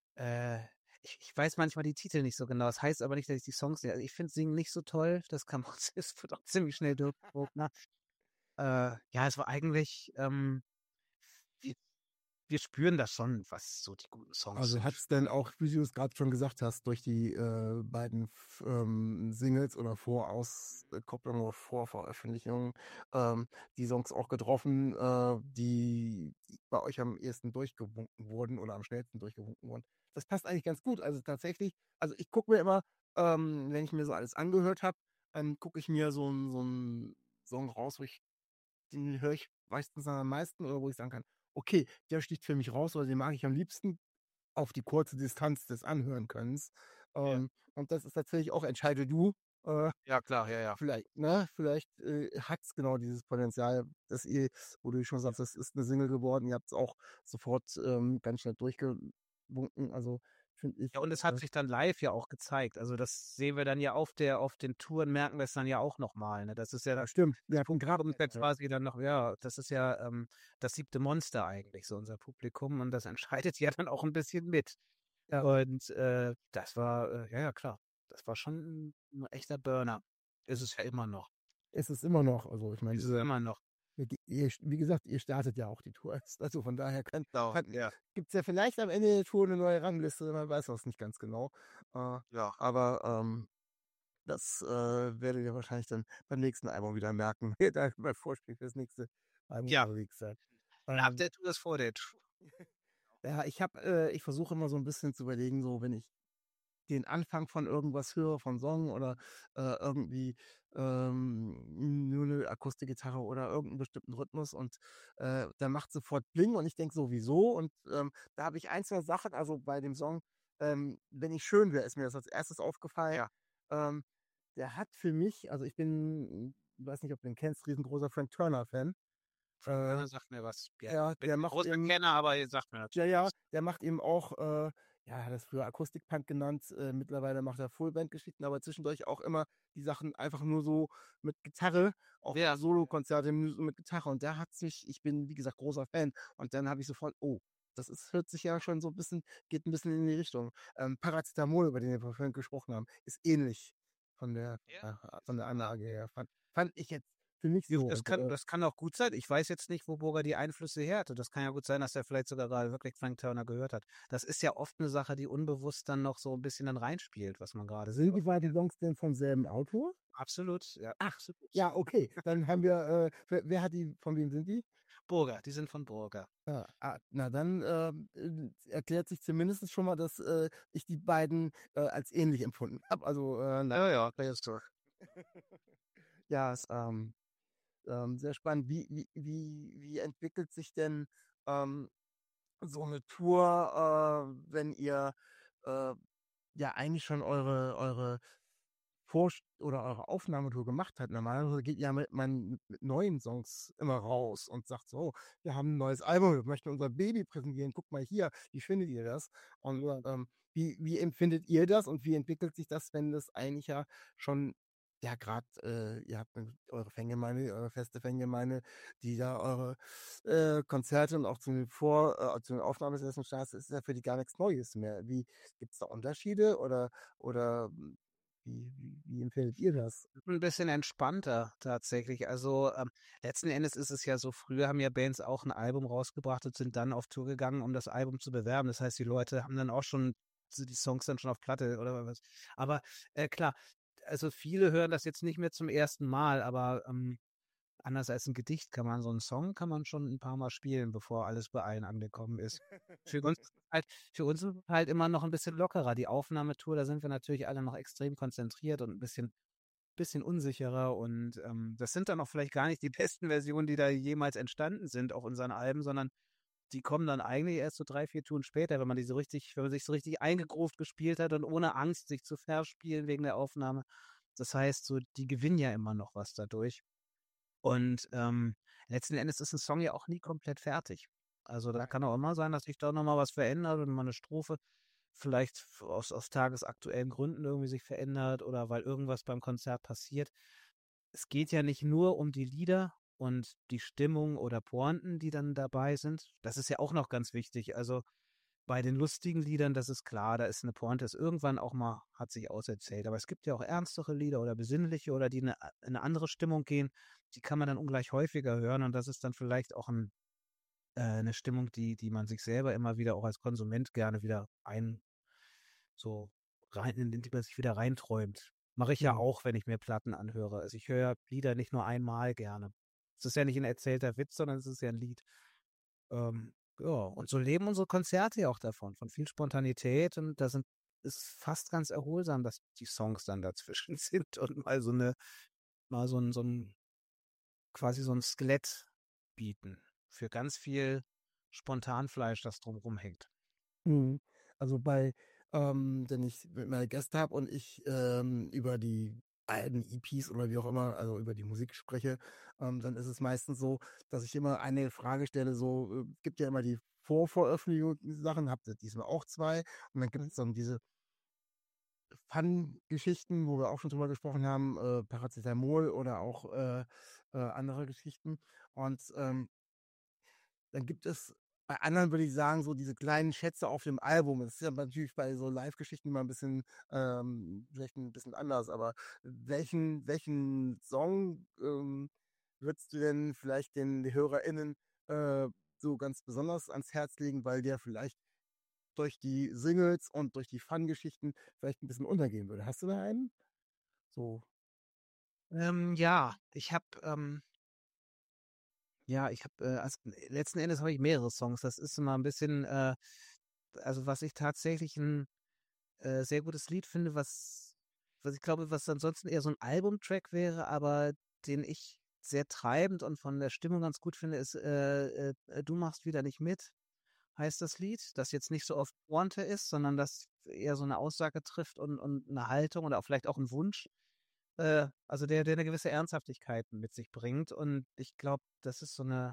Äh, ich ich weiß manchmal die Titel nicht so genau. Das heißt aber nicht, dass ich die Songs nicht also, ich finde Singen nicht so toll. Das kann man es wird auch ziemlich schnell durchgeguckt, ne? Äh, ja, es war eigentlich, ähm wir wir spüren das schon, was so die guten Songs Also, sind. hat's denn auch, wie du es grad schon gesagt hast, durch die, äh, beiden F ähm, Singles oder Vorauskopplungen oder Vorveröffentlichungen, ähm, die Songs auch getroffen, äh, die bei euch am ehesten durchgewunken wurden oder am schnellsten durchgewunken wurden? Das passt eigentlich ganz gut. Also, tatsächlich also, ich gucke mir immer, ähm, wenn ich mir so alles angehört habe, dann gucke ich mir so 'n so 'n Song raus, wo ich den höre ich meistens am meisten oder wo ich sagen kann: „Okay, der sticht für mich raus oder den mag ich am liebsten auf die kurze Distanz des Anhören-Könnens." Ja. Ähm, und das ist tatsächlich auch entscheide du, äh, Ja, klar, ja, ja. vielleicht, ne, vielleicht, äh, hat's genau dieses Potenzial, dass ihr, wo du schon sagst, das ist 'ne Single geworden, ihr habt's auch sofort, ähm, ganz schnell durchgewunken. Also, finde ich, Ja, und es hat äh sich dann live ja auch gezeigt. Also, das sehen wir dann ja auf der auf den Touren merken wir es dann ja auch noch mal, ne? Das ist ja ja, dann stimmt. das Ja, Publikum ist ja ja. quasi dann noch ja, das ist ja, ähm, das siebte Monster eigentlich, so unser Publikum und das entscheidet ja dann auch 'n bisschen mit. Ja, Und, äh, das war, äh ja, ja, klar. Das war schon 'n 'n echter Burner. Ist es ja immer noch. ist es immer noch. Also, ich meine, Ist es ja immer noch. ihr ge ihr wie gesagt, ihr startet ja auch die Tour erst. Also, von daher kann Genau, kann ja. gibt's ja vielleicht am Ende der Tour 'ne neue Rangliste, man weiß das nicht ganz genau. Äh, Ja. aber, ähm, das, äh, werdet ihr wahrscheinlich dann beim nächsten Album wieder merken, wer da beim Vorspiel fürs nächste Album Ja. unterwegs seid. Nach Ähm der Tour ist vor der Tour. ja, ich habe äh, ich versuche immer so 'n bisschen zu überlegen, so wenn ich den Anfang von irgendwas höre, von Song oder, äh, irgendwie, ähm, nur 'ne Akustikgitarre oder irgend 'n bestimmten Rhythmus und, äh, der macht sofort Bling und ich denke so: „Wieso?" Und, ähm, da habe ich ein, zwei Sachen, also, bei dem Song, ähm, „Wenn ich schön wäre", ist mir das als erstes aufgefallen. Ja. Ähm, der hat für mich also, ich bin weiß nicht, ob du den kennst, riesengroßer Frank Turner-Fan. Frank Äh, Turner sagt mir was. Ja. ja, Bin der kein macht großer eben Kenner, aber er sagt mir ja, natürlich ja, was. der macht eben auch, äh ja, hat das früher Akustikpunk genannt, äh, mittlerweile macht er Fullband-Geschichten, aber zwischendurch auch immer die Sachen einfach nur so mit Gitarre, auch Ja. Solokonzerte nur so mit Gitarre und der hat sich ich bin, wie gesagt, großer Fan und dann habe ich sofort: „Oh, das ist hört sich ja schon so 'n bisschen geht 'n bisschen in die Richtung." Ähm, Paracetamol, über den wir vorhin gesprochen haben, ist ähnlich von der Ja. äh, von der Anlage her. Fand fand ich jetzt für mich Jo, so das und, kann äh das kann auch gut sein. Ich weiß jetzt nicht, wo Burger die Einflüsse her hatte. Das kann ja gut sein, dass er vielleicht sogar gerade wirklich Frank Turner gehört hat. Das ist ja oft 'ne Sache, die unbewusst dann noch so 'n bisschen dann reinspielt, was man grade Sind die hört. beiden Songs denn vom selben Autor? Absolut, ja, Ach, absolut. ja, okay. Dann haben wir, äh wer wer hat die von wem sind die? Burger, die sind von Burger. Ja, ah, na dann, ähm, äh, erklärt sich zumindest schon mal, dass, äh, ich die beiden, äh, als ähnlich empfunden habe. Also, äh, na Ja, ja, der ist durch. ja, ist, ähm, ähm, sehr spannend. Wie wie wie wie entwickelt sich denn, ähm, so 'ne Tour, äh, wenn ihr, äh, ja eigentlich schon eure eure Vorst oder eure Aufnahmetour gemacht habt? Normalerweise geht ja mit man mit neuen Songs immer raus und sagt so: „Wir haben 'n neues Album, wir möchten unser Baby präsentieren. Guckt mal hier, wie findet ihr das?" Und, ähm, wie wie empfindet ihr das und wie entwickelt sich das, wenn das eigentlich ja schon ja grad, äh ihr habt eure Fangemeinde, eure feste Fangemeinde, die da eure, äh, Konzerte und auch zu den Vor äh, zu den Aufnahmesessions startet, ist ja für die gar nix Neues mehr. Wie gibt's da Unterschiede oder oder wie wie wie empfindet ihr das? 'N bisschen entspannter tatsächlich. Also, ähm, letzten Endes ist es ja so, früher haben ja Bands auch 'n Album rausgebracht und sind dann auf Tour gegangen, um das Album zu bewerben. Das heißt, die Leute haben dann auch schon so die Songs dann schon auf Platte oder was. Aber, äh, klar, also, viele hören das jetzt nicht mehr zum ersten Mal, aber, ähm, anders als 'n Gedicht kann man so 'n Song kann man schon 'n paar Mal spielen, bevor alles bei allen angekommen ist. Für uns halt für uns ist es halt immer noch 'n bisschen lockerer. Die Aufnahmetour, da sind wir natürlich alle noch extrem konzentriert und 'n bisschen bisschen unsicherer und, ähm, das sind dann auch vielleicht gar nicht die besten Versionen, die da jemals entstanden sind auf unseren Alben, sondern die kommen dann eigentlich erst so drei, vier Touren später, wenn man die so richtig wenn man sich so richtig eingegroovt gespielt hat und ohne Angst, sich zu verspielen wegen der Aufnahme. Das heißt so, die gewinnen ja immer noch was dadurch. Und, ähm, letzten Endes ist 'n Song ja auch nie komplett fertig. Also, da kann auch immer sein, dass sich da noch mal was verändert und mal 'ne Strophe vielleicht f aus aus tagesaktuellen Gründen irgendwie sich verändert oder weil irgendwas beim Konzert passiert. Es geht ja nicht nur um die Lieder und die Stimmung oder Pointen, die dann dabei sind. Das ist ja auch noch ganz wichtig. Also, bei den lustigen Liedern, das ist klar, da ist eine Pointe, ist irgendwann auch mal, hat sich auserzählt. Aber es gibt ja auch ernstere Lieder oder besinnliche oder die in eine, in eine andere Stimmung gehen, die kann man dann ungleich häufiger hören und das ist dann vielleicht auch ein, äh, eine Stimmung, die, die man sich selber immer wieder auch als Konsument gerne wieder ein, so rein, in die man sich wieder reinträumt. Mache ich ja Mhm. auch, wenn ich mir Platten anhöre. Also ich höre ja Lieder nicht nur einmal gerne. Es ist ja nicht ein erzählter Witz, sondern es ist ja ein Lied. Ähm, ja, und so leben unsere Konzerte ja auch davon, von viel Spontanität und da sind ist fast ganz erholsam, dass die Songs dann dazwischen sind und mal so eine, mal so ein, so ein, quasi so ein Skelett bieten für ganz viel Spontanfleisch, das drumherum hängt. Mhm. Also bei, ähm, wenn ich meine Gäste habe und ich ähm, über die alten E Ps oder wie auch immer, also über die Musik spreche, ähm, dann ist es meistens so, dass ich immer eine Frage stelle, so, äh, es gibt ja immer die Vorveröffentlichungssachen, habt ihr diesmal auch zwei und dann gibt Mhm. es dann diese Fun-Geschichten, wo wir auch schon drüber gesprochen haben, äh, Paracetamol oder auch äh, äh, andere Geschichten und ähm, dann gibt es bei anderen, würde ich sagen, so diese kleinen Schätze auf dem Album. Das ist ja natürlich bei so Live-Geschichten immer ein bisschen, ähm, vielleicht ein bisschen anders, aber welchen, welchen Song ähm, würdest du denn vielleicht den HörerInnen äh, so ganz besonders ans Herz legen, weil der vielleicht durch die Singles und durch die Fun-Geschichten vielleicht ein bisschen untergehen würde? Hast du da einen? So. Ähm, ja, ich habe ähm, ja, ich habe äh, als, letzten Endes habe ich mehrere Songs. Das ist immer ein bisschen, äh, also was ich tatsächlich ein äh, sehr gutes Lied finde, was, was ich glaube, was ansonsten eher so ein Albumtrack wäre, aber den ich sehr treibend und von der Stimmung ganz gut finde, ist äh, äh, Du machst wieder nicht mit, heißt das Lied, das jetzt nicht so oft Pointe ist, sondern das eher so eine Aussage trifft und, und eine Haltung oder auch vielleicht auch einen Wunsch. Äh, also der, der eine gewisse Ernsthaftigkeit mit sich bringt. Und ich glaube, das ist so eine,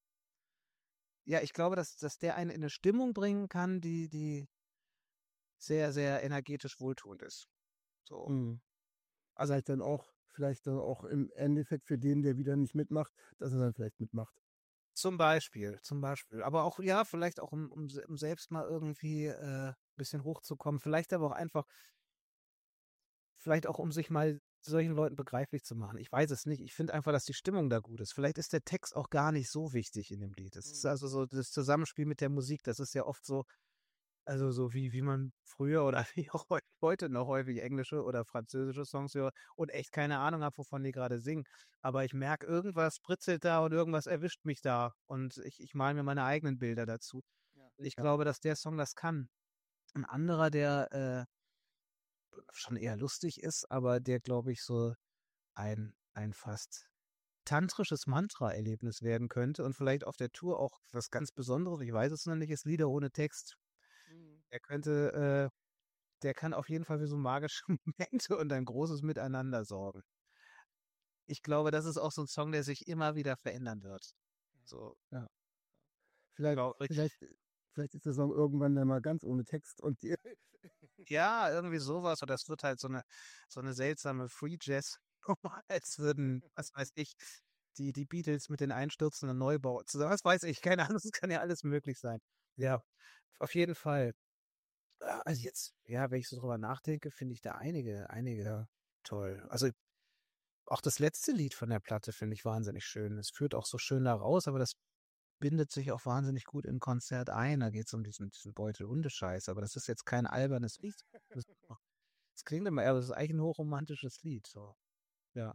ja, ich glaube, dass, dass der einen in eine Stimmung bringen kann, die, die sehr, sehr energetisch wohltuend ist. So. Mhm. Also halt dann auch, vielleicht dann auch im Endeffekt für den, der wieder nicht mitmacht, dass er dann vielleicht mitmacht. Zum Beispiel, zum Beispiel. Aber auch, ja, vielleicht auch, um, um, se- um selbst mal irgendwie äh, ein bisschen hochzukommen. Vielleicht aber auch einfach, vielleicht auch, um sich mal solchen Leuten begreiflich zu machen. Ich weiß es nicht. Ich finde einfach, dass die Stimmung da gut ist. Vielleicht ist der Text auch gar nicht so wichtig in dem Lied. Es ist Mhm. also so das Zusammenspiel mit der Musik, das ist ja oft so, also so wie, wie man früher oder wie auch heu- heute noch häufig englische oder französische Songs hört und echt keine Ahnung habe, wovon die gerade singen. Aber ich merke, irgendwas britzelt da und irgendwas erwischt mich da. Und ich, ich male mir meine eigenen Bilder dazu. Ja. Und ich Ja. glaube, dass der Song das kann. Ein anderer, der äh, schon eher lustig ist, aber der, glaube ich, so ein, ein fast tantrisches Mantra-Erlebnis werden könnte und vielleicht auf der Tour auch was ganz Besonderes, ich weiß es noch nicht, ist Lieder ohne Text. Mhm. Er könnte, äh, der kann auf jeden Fall für so magische Momente und ein großes Miteinander sorgen. Ich glaube, das ist auch so ein Song, der sich immer wieder verändern wird. So, Ja. Vielleicht, glaube ich. vielleicht, vielleicht ist der Song irgendwann dann mal ganz ohne Text und die. Ja, irgendwie sowas. Oder es wird halt so eine, so eine seltsame Free Jazz, als würden, was weiß ich, die, die Beatles mit den einstürzenden Neubauten zusammen. Was weiß ich, keine Ahnung, es kann ja alles möglich sein. Ja, auf jeden Fall. Ja, also jetzt, ja, wenn ich so drüber nachdenke, finde ich da einige, einige toll. Also auch das letzte Lied von der Platte finde ich wahnsinnig schön. Es führt auch so schön da raus, aber das bindet sich auch wahnsinnig gut in ein Konzert ein. Da geht es um diesen, diesen Beutel Hundescheiß, aber das ist jetzt kein albernes Lied. Das, das klingt immer, aber das ist eigentlich ein hochromantisches Lied. So. Ja.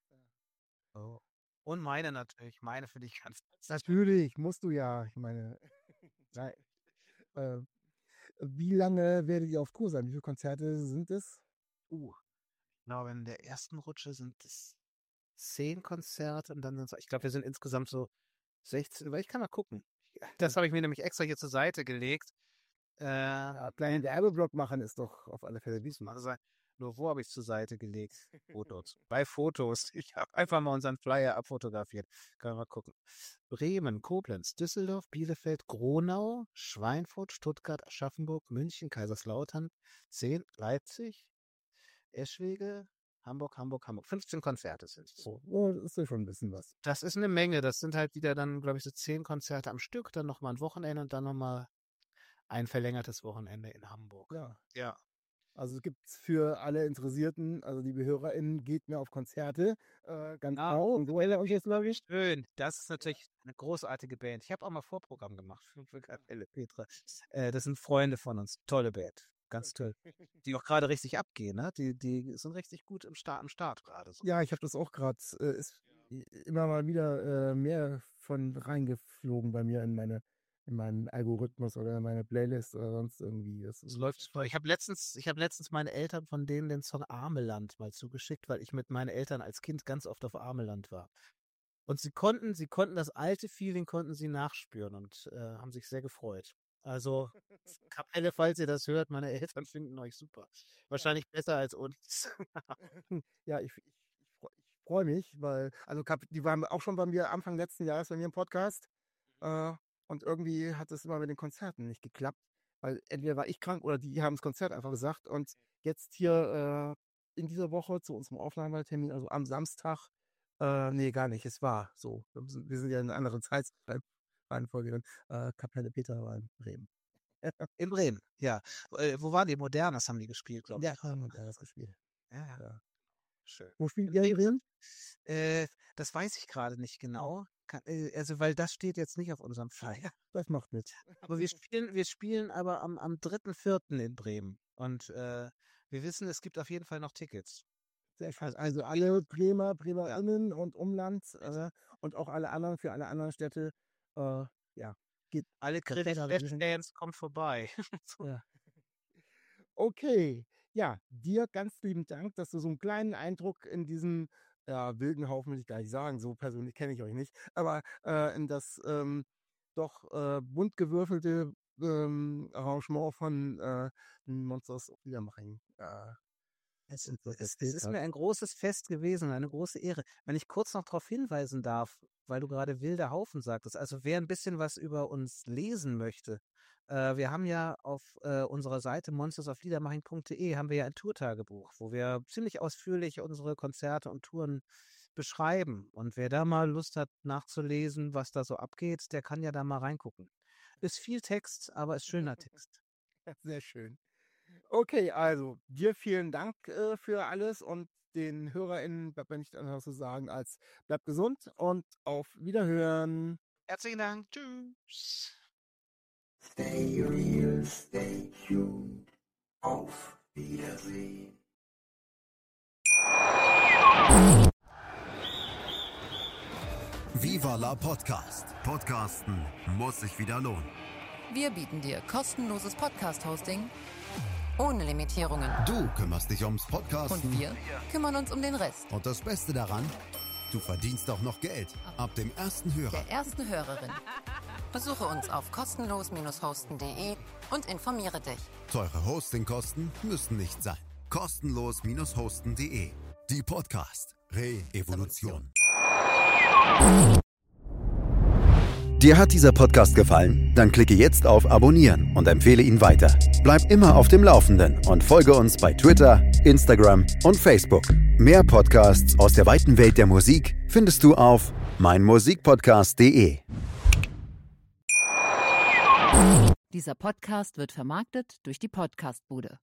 So. Und meine natürlich. Meine finde ich ganz, ganz toll. Natürlich, musst du ja. Ich meine, nein. Äh, wie lange werdet ihr auf Tour sein? Wie viele Konzerte sind es? Uh, ich glaube, in der ersten Rutsche sind es zehn Konzerte und dann sind es, ich glaube, wir sind insgesamt so sechzehn, aber ich kann mal gucken. Das habe ich mir nämlich extra hier zur Seite gelegt. Äh, Ja, kleinen Werbeblock machen ist doch auf alle Fälle muss wichtig. mal sein. Nur wo habe ich es zur Seite gelegt? Fotos. Bei Fotos. Ich habe einfach mal unseren Flyer abfotografiert. Können wir mal gucken. Bremen, Koblenz, Düsseldorf, Bielefeld, Gronau, Schweinfurt, Stuttgart, Aschaffenburg, München, Kaiserslautern, zehn, Leipzig, Eschwege, Hamburg, Hamburg, Hamburg. fünfzehn Konzerte sind es. Oh, oh, das ist ja schon ein bisschen was. Das ist eine Menge. Das sind halt wieder dann, glaube ich, so zehn Konzerte am Stück, dann nochmal ein Wochenende und dann nochmal ein verlängertes Wochenende in Hamburg. Ja. Ja. Also es gibt für alle Interessierten, also liebe HörerInnen, geht mehr auf Konzerte. Äh, ganz Ah, genau. Und so erinnert euch jetzt, glaube ich. Schön. Das ist natürlich eine großartige Band. Ich habe auch mal Vorprogramm gemacht für, für Kapelle Petra. Äh, das sind Freunde von uns. Tolle Band. Ganz toll. Die auch gerade richtig abgehen, ne? Die, die sind richtig gut im Start, am Start gerade. So. Ja, ich habe das auch gerade, äh, ist immer mal wieder äh, mehr von reingeflogen bei mir in meine in meinen Algorithmus oder in meine Playlist oder sonst irgendwie. Das Es läuft voll. Ich habe letztens, ich habe letztens meine Eltern von denen den Song Ameland mal zugeschickt, weil ich mit meinen Eltern als Kind ganz oft auf Ameland war. Und sie konnten, sie konnten das alte Feeling konnten sie nachspüren und äh, haben sich sehr gefreut. Also Kapelle, falls ihr das hört, meine Eltern finden euch super. Wahrscheinlich besser als uns. Ja, ich, ich, ich, freu- ich freue mich, weil, also Kap- die waren auch schon bei mir Anfang letzten Jahres bei mir im Podcast. Äh, und irgendwie hat es immer mit den Konzerten nicht geklappt, weil entweder war ich krank oder die haben das Konzert einfach gesagt. Und jetzt hier äh, in dieser Woche zu unserem Aufnahmetermin, also am Samstag, äh, nee, gar nicht, es war so. Wir sind, wir sind ja in einer anderen Zeitreihenfolge drin. Äh, Kapelle Petra war in Bremen. In Bremen, ja. Äh, wo waren die? Modernes haben die gespielt, glaube ich. Ja, haben wir das gespielt. Ja, ja. Ja. Schön. Wo spielt ihr in Bremen? Äh, das weiß ich gerade nicht genau. Kann, äh, also, weil das steht jetzt nicht auf unserem Flyer. Das macht mit. Aber wir spielen, wir spielen aber am, am dritten vierten in Bremen. Und äh, wir wissen, es gibt auf jeden Fall noch Tickets. Sehr schön. Also alle Bremer, Bremerinnen und Umland äh, und auch alle anderen, für alle anderen Städte, äh, ja. Geht Alle Credit-Fans kommt vorbei. Ja. Okay, ja, dir ganz lieben Dank, dass du so einen kleinen Eindruck in diesen ja, wilden Haufen, will ich gar nicht sagen, so persönlich kenne ich euch nicht, aber äh, in das ähm, doch äh, bunt gewürfelte ähm, Arrangement von äh, Monsters of Liedermaching. Äh, Es, uns das es, es erzählt ist hat. mir ein großes Fest gewesen, eine große Ehre. Wenn ich kurz noch darauf hinweisen darf, weil du gerade wilder Haufen sagtest, also wer ein bisschen was über uns lesen möchte, äh, wir haben ja auf äh, unserer Seite monsters of liedermaching punkt de haben wir ja ein Tourtagebuch, wo wir ziemlich ausführlich unsere Konzerte und Touren beschreiben. Und wer da mal Lust hat nachzulesen, was da so abgeht, der kann ja da mal reingucken. Ist viel Text, aber ist schöner Text. Sehr schön. Okay, also dir vielen Dank äh, für alles und den HörerInnen bleibt mir nicht anders zu sagen als bleibt gesund und auf Wiederhören. Herzlichen Dank. Tschüss. Stay real, stay tuned. Auf Wiedersehen. Viva la Podcast. Podcasten muss sich wieder lohnen. Wir bieten dir kostenloses Podcast-Hosting ohne Limitierungen. Du kümmerst dich ums Podcasten. Und wir kümmern uns um den Rest. Und das Beste daran, du verdienst auch noch Geld. Ab dem ersten Hörer. Der ersten Hörerin. Besuche uns auf kostenlos hosten punkt de und informiere dich. Teure Hostingkosten müssen nicht sein. kostenlos hosten punkt de. Die Podcast Re-Evolution. Dir hat dieser Podcast gefallen? Dann klicke jetzt auf Abonnieren und empfehle ihn weiter. Bleib immer auf dem Laufenden und folge uns bei Twitter, Instagram und Facebook. Mehr Podcasts aus der weiten Welt der Musik findest du auf meinmusikpodcast punkt de. Dieser Podcast wird vermarktet durch die Podcastbude.